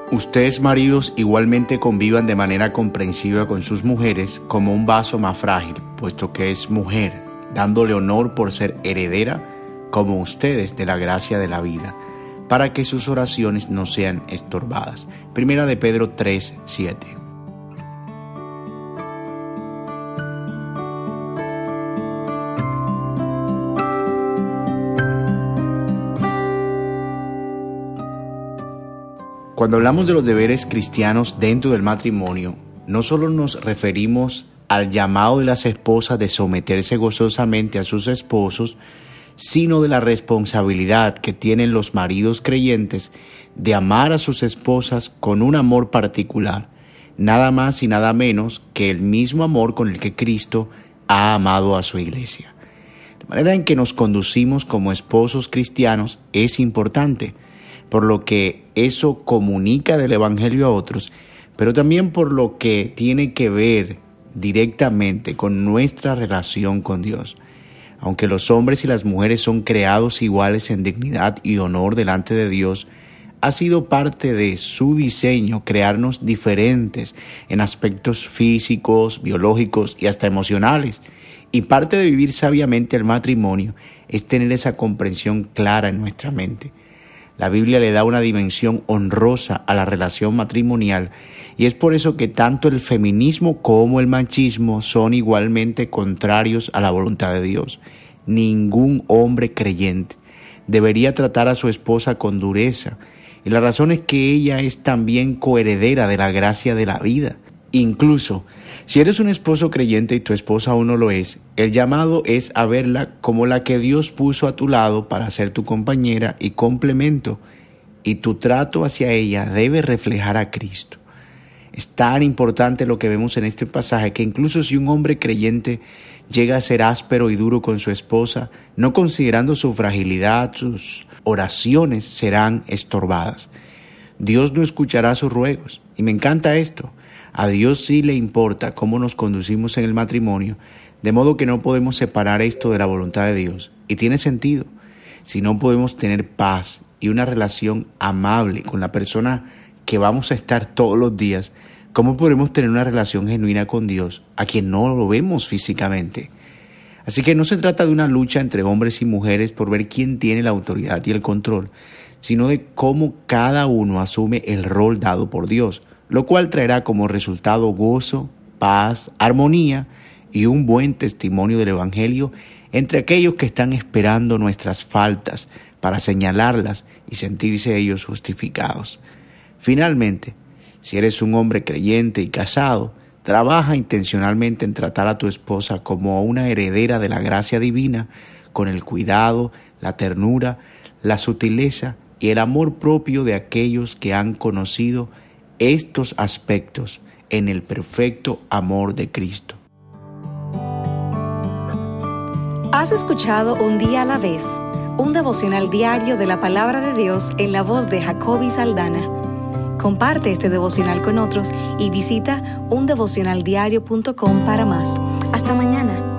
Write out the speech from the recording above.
Ustedes, maridos, igualmente convivan de manera comprensiva con sus mujeres como un vaso más frágil, puesto que es mujer, dándole honor por ser heredera, como ustedes, de la gracia de la vida, para que sus oraciones no sean estorbadas. Primera de Pedro 3:7. Cuando hablamos de los deberes cristianos dentro del matrimonio, no solo nos referimos al llamado de las esposas de someterse gozosamente a sus esposos, sino de la responsabilidad que tienen los maridos creyentes de amar a sus esposas con un amor particular, nada más y nada menos que el mismo amor con el que Cristo ha amado a su iglesia. La manera en que nos conducimos como esposos cristianos es importante, por lo que eso comunica del Evangelio a otros, pero también por lo que tiene que ver directamente con nuestra relación con Dios. Aunque los hombres y las mujeres son creados iguales en dignidad y honor delante de Dios, ha sido parte de su diseño crearnos diferentes en aspectos físicos, biológicos y hasta emocionales. Y parte de vivir sabiamente el matrimonio es tener esa comprensión clara en nuestra mente. La Biblia le da una dimensión honrosa a la relación matrimonial y es por eso que tanto el feminismo como el machismo son igualmente contrarios a la voluntad de Dios. Ningún hombre creyente debería tratar a su esposa con dureza, y la razón es que ella es también coheredera de la gracia de la vida. Incluso, si eres un esposo creyente y tu esposa aún no lo es, el llamado es a verla como la que Dios puso a tu lado para ser tu compañera y complemento, y tu trato hacia ella debe reflejar a Cristo. Es tan importante lo que vemos en este pasaje que incluso si un hombre creyente llega a ser áspero y duro con su esposa, no considerando su fragilidad, sus oraciones serán estorbadas. Dios no escuchará sus ruegos, y me encanta esto. A Dios sí le importa cómo nos conducimos en el matrimonio, de modo que no podemos separar esto de la voluntad de Dios. Y tiene sentido. Si no podemos tener paz y una relación amable con la persona que vamos a estar todos los días, ¿cómo podremos tener una relación genuina con Dios, a quien no lo vemos físicamente? Así que no se trata de una lucha entre hombres y mujeres por ver quién tiene la autoridad y el control, sino de cómo cada uno asume el rol dado por Dios, lo cual traerá como resultado gozo, paz, armonía y un buen testimonio del Evangelio entre aquellos que están esperando nuestras faltas para señalarlas y sentirse ellos justificados. Finalmente, si eres un hombre creyente y casado, trabaja intencionalmente en tratar a tu esposa como una heredera de la gracia divina, con el cuidado, la ternura, la sutileza y el amor propio de aquellos que han conocido estos aspectos en el perfecto amor de Cristo. Has escuchado Un Día a la Vez, un devocional diario de la Palabra de Dios en la voz de Jacoby Saldaña. Comparte este devocional con otros y visita undevocionaldiario.com para más. Hasta mañana.